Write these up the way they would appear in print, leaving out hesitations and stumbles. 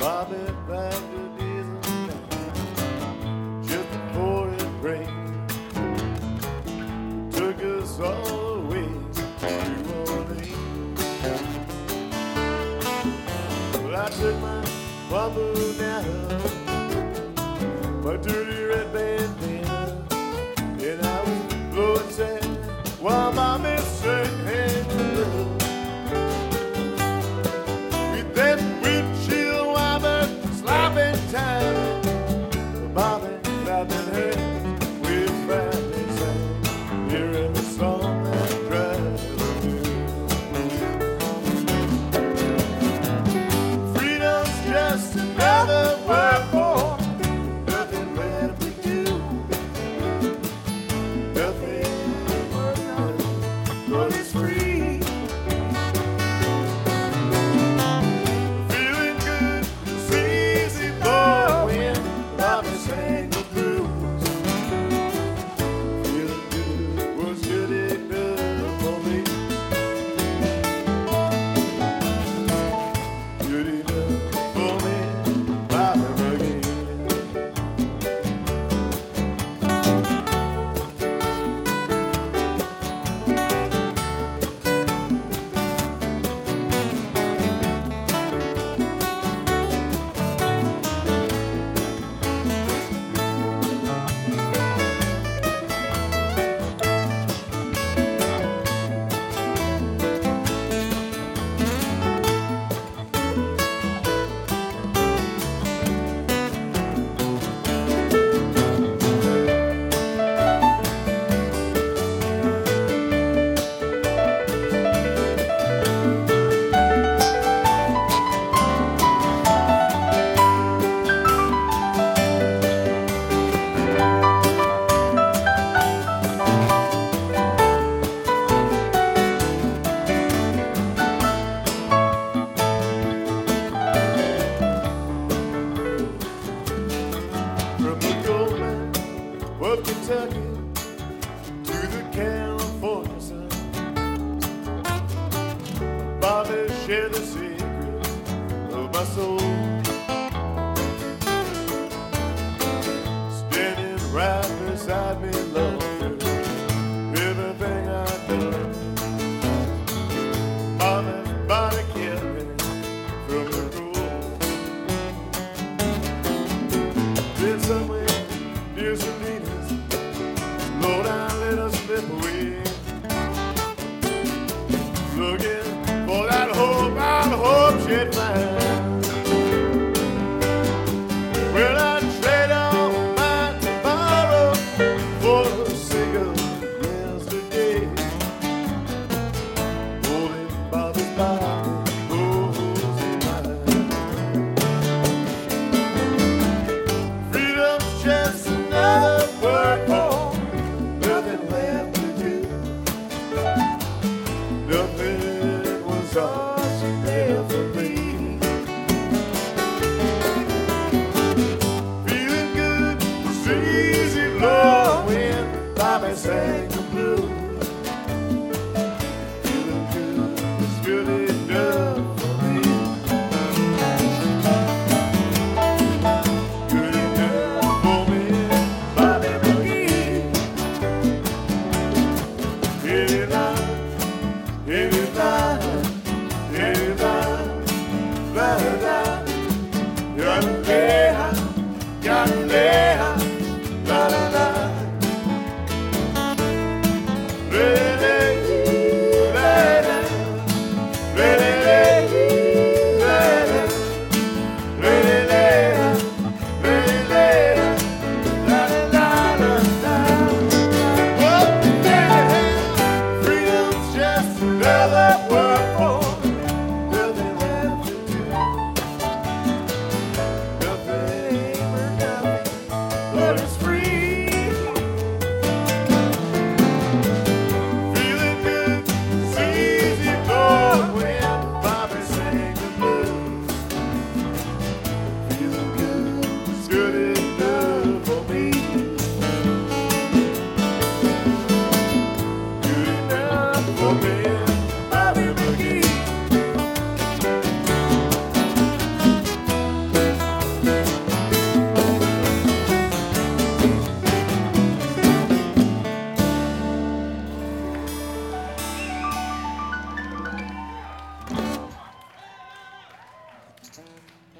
bobbing back to Disney just before it rained. Took us all the way to Orleans. Well, I took my bamboo my dirty red bandana, and I was blowing sand while mommy sang love. With that windshield wiper slopping time, bobbing, clapping hands with Friday sang, hearing the song that drives me. Freedom's just another word for nothing left to do. Nothing but it's free. Feeling good, it's easy blowing. Bobby sang the blues. Feeling good was good enough for me. Good enough for me, Bobby McGee. From the gold mine of Kentucky to the California sun, Bobby shared the secret of my soul. Standing right beside me, Lord, everything I've done. Bobby kept me from the road. Then somewhere near Salinas, Lord, I let us slip away, looking for that hope I hope she'd find. Well, I'd trade all my tomorrow for the sake of yesterday. Holding Bobby's body close in mine. Freedom's just another word for nothing left to do. Nothing was all she ever be. Feeling good, it's easy blowing. Bobby sang the blues. Feeling good, it's good enough for me. Good enough for me, Bobby McGee. Anytime, anytime, anytime, la la la. Yandeha, yandeha, la la la. Freedom's just another word for nothing left to do. Nothing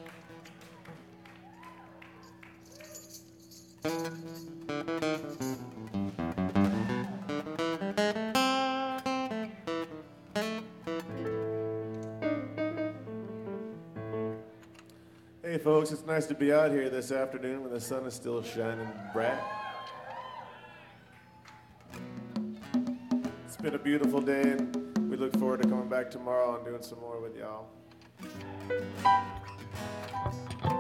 Hey folks, it's nice to be out here this afternoon when the sun is still shining bright. It's been a beautiful day and we look forward to coming back tomorrow and doing some more with y'all.